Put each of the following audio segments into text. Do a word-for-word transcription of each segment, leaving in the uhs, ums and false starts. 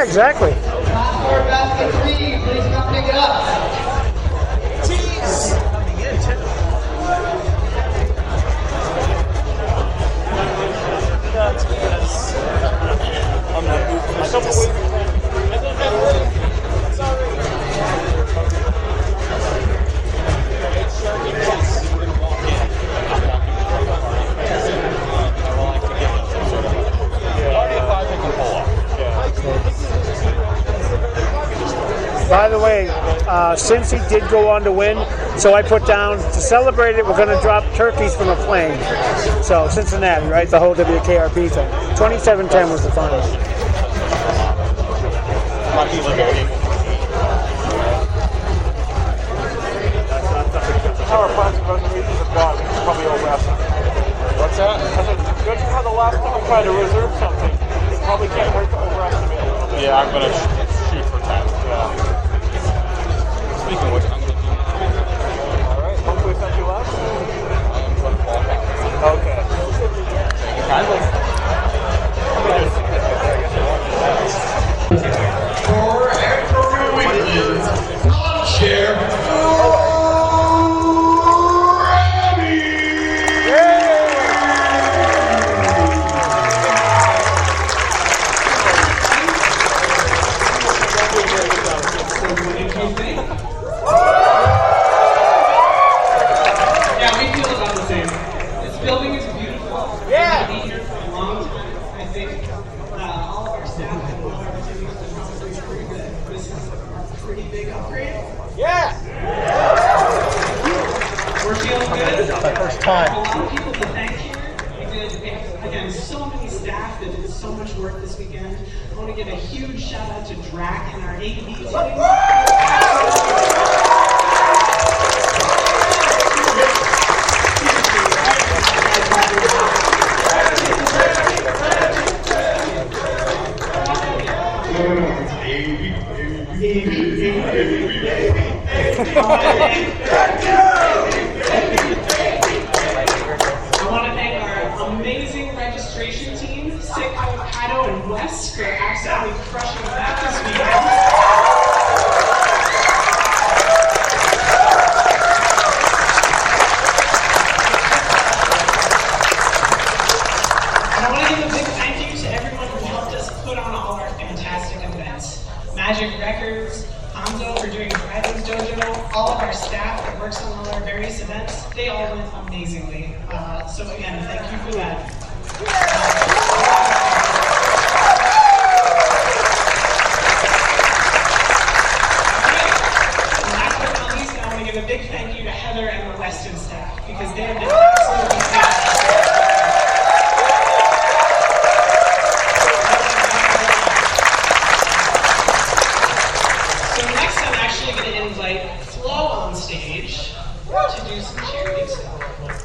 Yeah, exactly. Last four basket three, please come pick it up. Jeez. Coming in too. That's because I'm not moving myself away. By the way, uh, Cincy did go on to win, so I put down, to celebrate it, we're going to drop turkeys from a plane. So, Cincinnati, right? The whole W K R P thing. twenty-seven ten was the final. Our plans and reservations are gone. We should probably all wrap up. What's that? I said, judging how the last time we tried to reserve something, it probably can't hurt to overestimate a little bit. Yeah, I'm going to shoot for ten. Yeah. Speaking of which, I'm going to do that. Alright, hopefully it's not too loud. I am going to fall back. Okay. Thank you kindly. For Andrew Wiggins, non-chair, time. A lot of people to thank here. We did, again, so many staff that did so much work this weekend. I want to give a huge shout out to Drac and our A V team. I want to thank our amazing registration team, Sicko, Pato, and Wes, for absolutely crushing that this weekend. And I want to give a big thank you to everyone who helped us put on all our fantastic events. Magic Records, Hanzo for doing Driving's Dojo, all of our staff that works on all our various events, they all went amazingly. Uh, so again, thank you for that. And last but not least, I want to give a big thank you to Heather and the Weston staff, because they have been absolutely fantastic. On stage to do some charity stuff.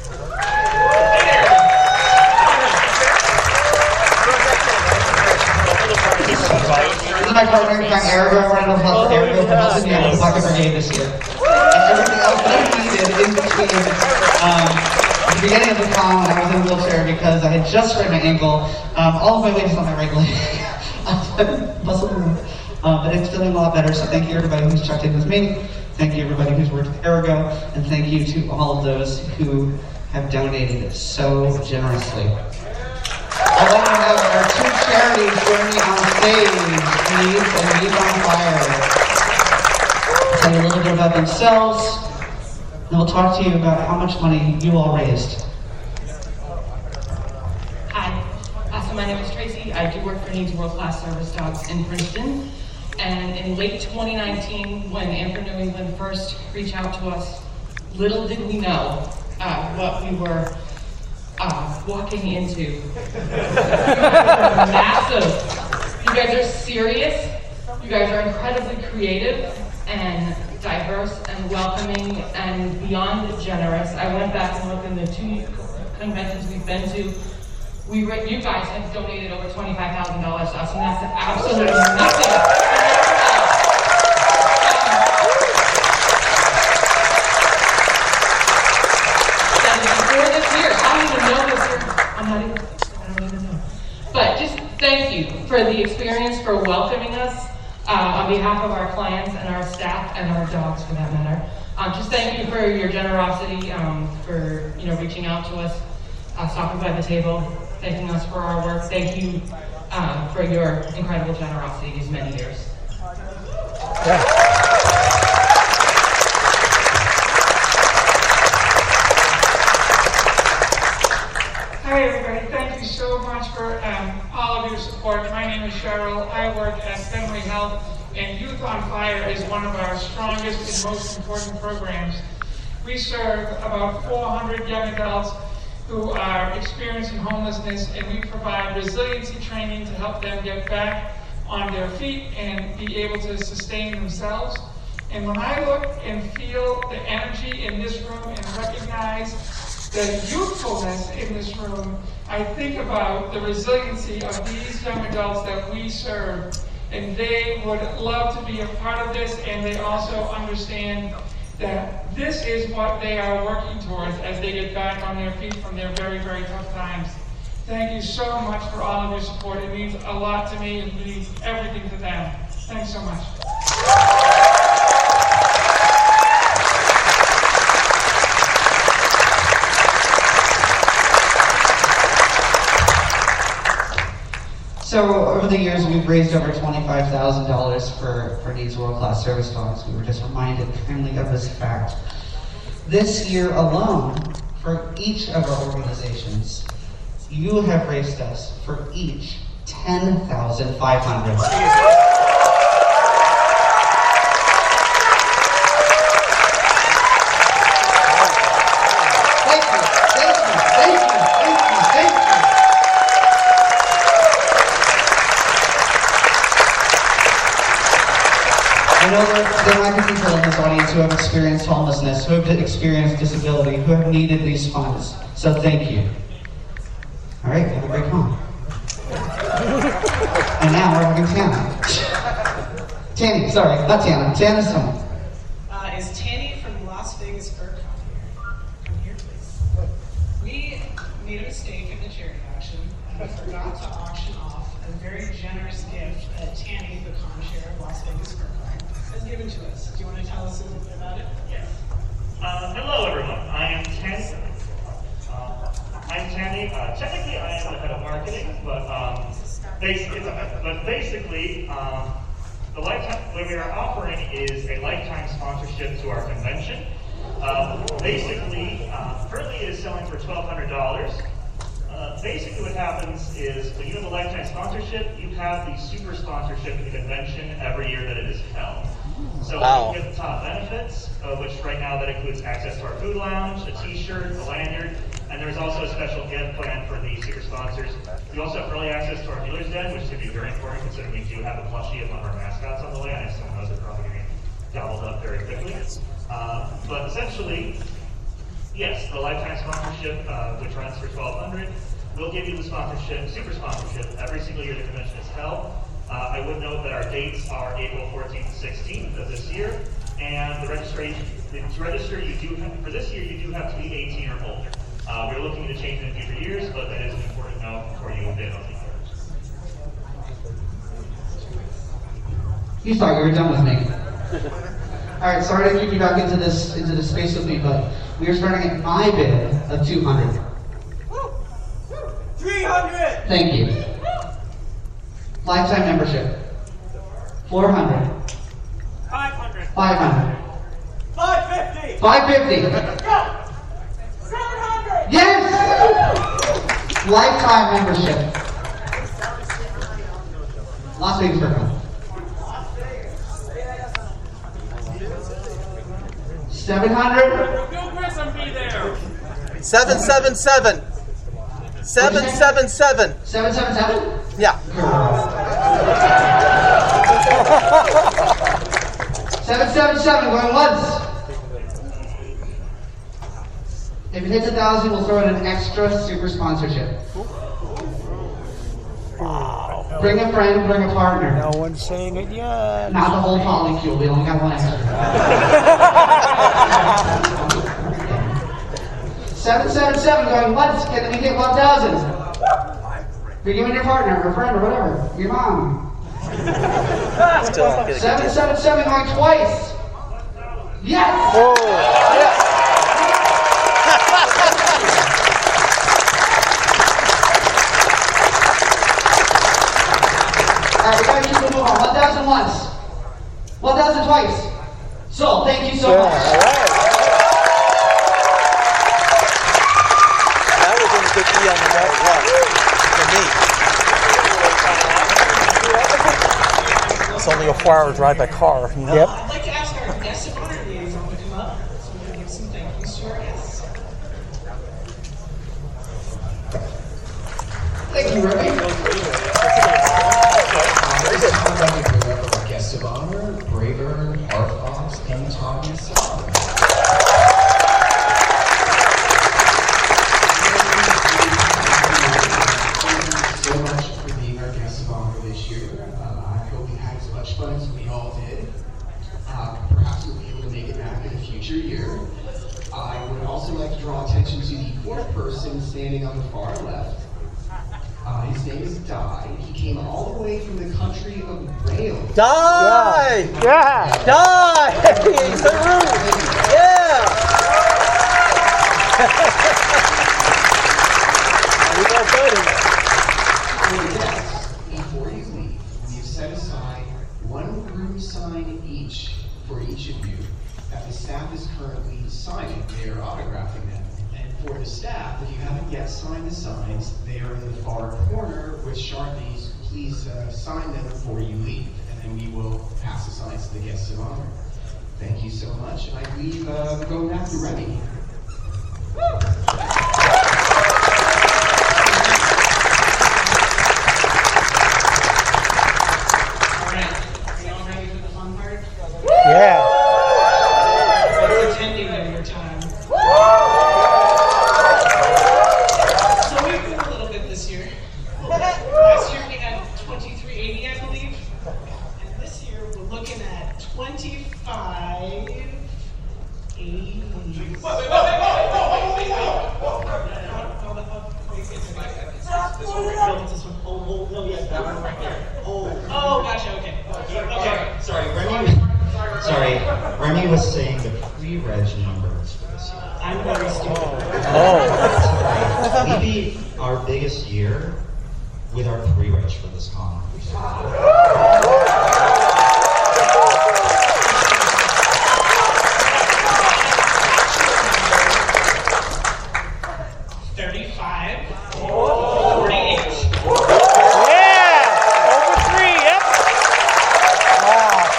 This is my partner, Frank Arago, round of applause for Arago for helping me out with the Pocket Brigade this year. And everything else that I needed in between um, at the beginning of the con when I was in a wheelchair because I had just sprained my ankle. Um, all of my weight is on my right leg. Muscle movement. Uh, but it's feeling a lot better, so thank you everybody who's checked in with me. Thank you everybody who's worked with Arago, and thank you to all of those who have donated so generously. I'd like to have our two charities join me on stage, Needs and Needs on Fire. Tell you a little bit about themselves, and we'll talk to you about how much money you all raised. Hi, uh, so my name is Tracy. I do work for Needs World Class Service Dogs in Princeton. And in late twenty nineteen, when Amber New England first reached out to us, little did we know uh, what we were uh, walking into. Massive. You guys are serious. You guys are incredibly creative and diverse and welcoming and beyond generous. I went back and looked in the two conventions we've been to. We you guys have donated over twenty-five thousand dollars to us, and that's absolutely nothing. Before this year, I don't even know this year. I'm not even, I don't even know. But just thank you for the experience, for welcoming us, uh, on behalf of our clients and our staff and our dogs for that matter. Um, just thank you for your generosity, um, for you know reaching out to us, uh, stopping by the table, thanking us for our work. Thank you uh, for your incredible generosity these many years. Yeah. Hi everybody, thank you so much for um, all of your support. My name is Cheryl. I work at Fenway Health, and Youth on Fire is one of our strongest and most important programs. We serve about four hundred young adults who are experiencing homelessness, and we provide resiliency training to help them get back on their feet and be able to sustain themselves. And when I look and feel the energy in this room and recognize the youthfulness in this room, I think about the resiliency of these young adults that we serve. And they would love to be a part of this, and they also understand that this is what they are working towards as they get back on their feet from their very, very tough times. Thank you so much for all of your support. It means a lot to me, and it means everything to them. Thanks so much. So over the years, we've raised over twenty-five thousand dollars for, for these world-class service dogs. We were just reminded kindly of this fact. This year alone, for each of our organizations, you have raised us for each ten thousand five hundred dollars. I know there, there might be people in this audience who have experienced homelessness, who have experienced disability, who have needed these funds. So thank you. All right, have a great con. And now we're having Tana. Tanny, sorry, not Tana. Tana's someone. Uh, is Tanny from Las Vegas Fur Con here? Come here, please. We made a mistake in the charity auction, and we forgot to auction off a very generous gift that Tanny, the con chair of Las Vegas Fur Con, has given to us. Do you want to tell us a little bit about it? Yes. Uh, hello, everyone. I am Tanny. Uh, I'm Tanny. Uh, technically, I am the head of marketing, but um, basically, but basically, um, the lifetime what we are offering is a lifetime sponsorship to our convention. Uh, basically, uh, currently it is selling for twelve hundred dollars. Uh, basically, what happens is when you have a lifetime sponsorship, you have the super sponsorship of the convention every year that it is held. So wow. You get the top benefits, uh, which right now that includes access to our food lounge, a t-shirt, a lanyard, and there's also a special gift plan for the super sponsors. You also have early access to our dealer's den, which could be very important considering we do have a plushie of one of our mascots on the way. I know some of those are probably going to get gobbled up very quickly. Uh, but essentially, yes, the lifetime sponsorship, uh, which runs for twelve hundred dollars, we'll give you the sponsorship, super sponsorship, every single year the convention is held. Uh, I would note that our dates are April fourteenth and sixteenth of this year, and the registration, to register, you do have, for this year, you do have to be eighteen or older. Uh, we're looking to change in future years, but that is an important note before you bid on these orders. You thought you were done with me. All right, sorry to keep you back into this into this space with me, but we are starting at my bid of two hundred. three hundred. Thank you. Lifetime membership. four hundred. five hundred. five hundred. five fifty. five fifty. seven hundred. Yes! Lifetime membership. Las Vegas Fur Con. seven hundred. Bill Grissom be there. seven seven seven. seven seven seven. seven seven seven? Yeah. seven seven seven going once. If it hits a thousand, we'll throw in an extra super sponsorship. Wow. Bring a friend, bring a partner. No one's saying it yet. Not the whole polycule, we only got one extra. seven seven seven going once, can we hit one thousand? You're giving your partner, or friend, or whatever, your mom. Still don't get a seven good seven seven going twice. Yes! Oh, yes. Alright, we gotta keep moving on. one thousand once. one thousand twice. So, thank you so Yeah, much. all right. That was in a good deal no matter what. For me. It's only a four-hour drive by car, you know? Yep. I'd like to ask our guest of honor liaison to come up so we can give some thank yous to our guests. Thank you, Remy. Our guest of honor, Braver, Art Fox, and Tommy Song. So much for being our guest of honor this year. Uh, I hope you had as much fun as we all did. Uh, perhaps we'll be able to make it back in a future year. I would also like to draw attention to the fourth person standing on the far left. Uh, his name is Di. He came all the way from the country of Wales. Die! Yeah. Die! So rude! Yeah! We got voting. Yes, before you leave, we've set aside one room sign each for each of you that the staff is currently signing. They are autographing them. And for the staff, if you haven't yet signed the signs, they are in the far corner with Sharpies. Please uh, sign them before you leave, and then we will pass the signs to the guests of honor. Thank you so much, and I believe uh, we're going back to Remy. Yeah. It's attending of your time. So we grew a little bit this year. Last year we had twenty-three eighty, I believe. And this year we're looking at twenty-five eighty. Wait, wait, wait, wait, wait, wait, wait, Oh, gotcha, okay. Okay. Sorry, Remy. Sorry, Remy was saying the pre-reg numbers for this year. I'm very stupid. Oh. We beat our biggest year with our pre-reg for this con. thirty-five. forty-eight. Yeah! Over three, yep. Wow.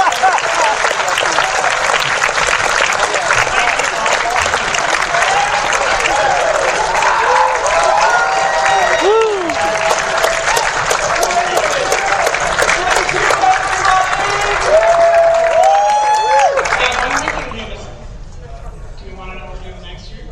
Do we want to know what we're doing next year?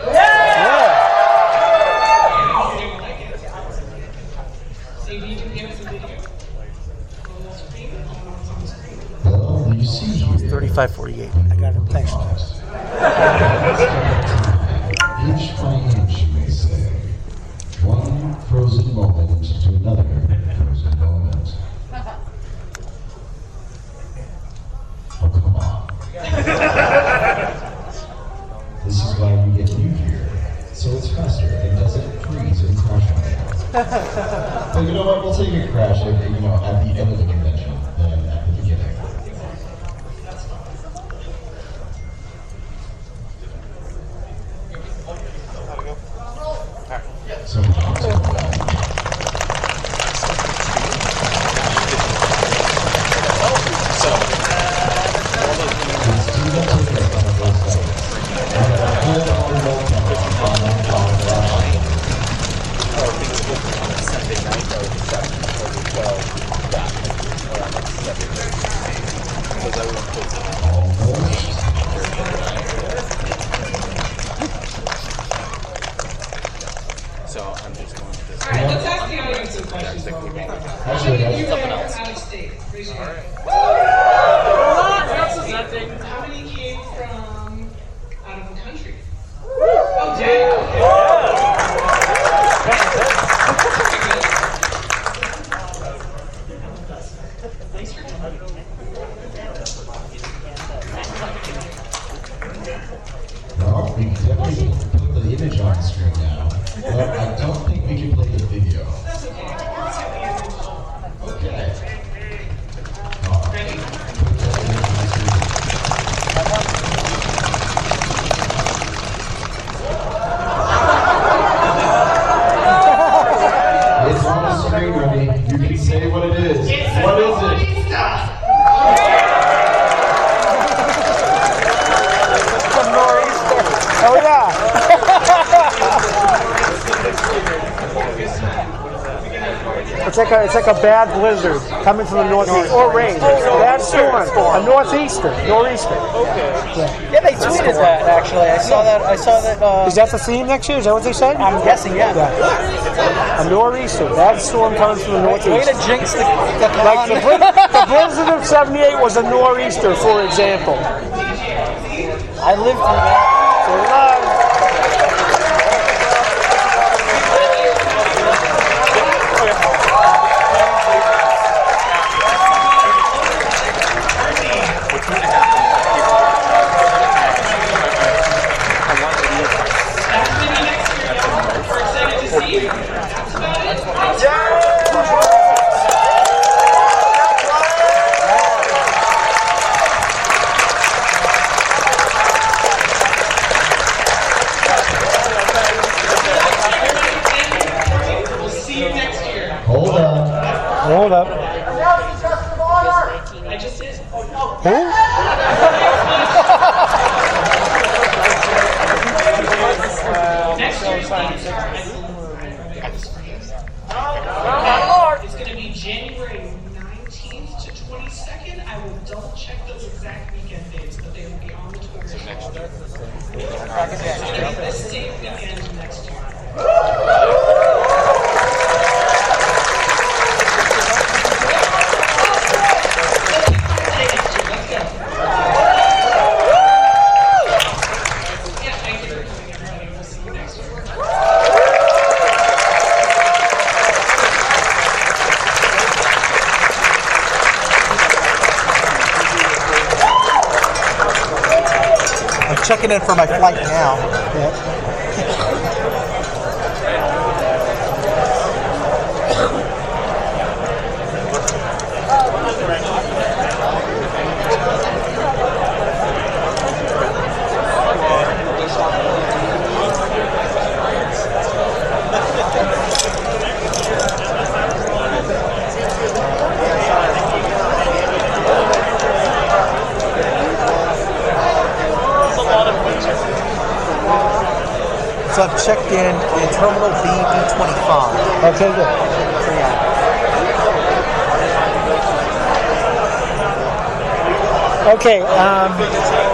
C D, can you give us a video? On the screen? I don't know what's on the screen. Well, you see here. thirty-five forty-eight. I got it. Thanks. Inch by inch, you may say. One frozen moment to another frozen moment. Oh, come on. This is why you get new here. So it's faster and doesn't freeze and crash on you. But you know what? We'll take a crash at, you know, at the end of the convention than at the beginning. So, So I'm just going to this. All right, let's ask the audience some questions while we're making it. How Actually, many of you that's are something else. out of state? Raise your hand. How many came from out of the country? Oh, dang. Well, we can definitely put the image on the screen now, but I don't think we can play the video. Okay. It's on the screen, Remy. You can say what it is. What is it? Oh yeah. It's like a it's like a bad blizzard coming from the northeast or rain. Bad storm. A northeaster, nor'easter. Okay. Yeah. Yeah, they tweeted that actually. I saw that. I saw that. Uh, Is that the theme next year? Is that what they said? I'm guessing, yeah. yeah. A nor'easter. Bad storm comes from the northeast. Way to jinx the, the Like the, bli- the blizzard of seventy-eight was a nor'easter, for example. I lived through that. So live. Hold up. Hold up. I just did. Next year's it's going to be January nineteenth to twenty-second. I will double check those exact weekend dates, but they will be on the Twitter. So next year. It's going to be this same weekend next year. Checking in for my flight now. So I've checked in in Terminal B B twenty-five. Okay, good. Okay, um,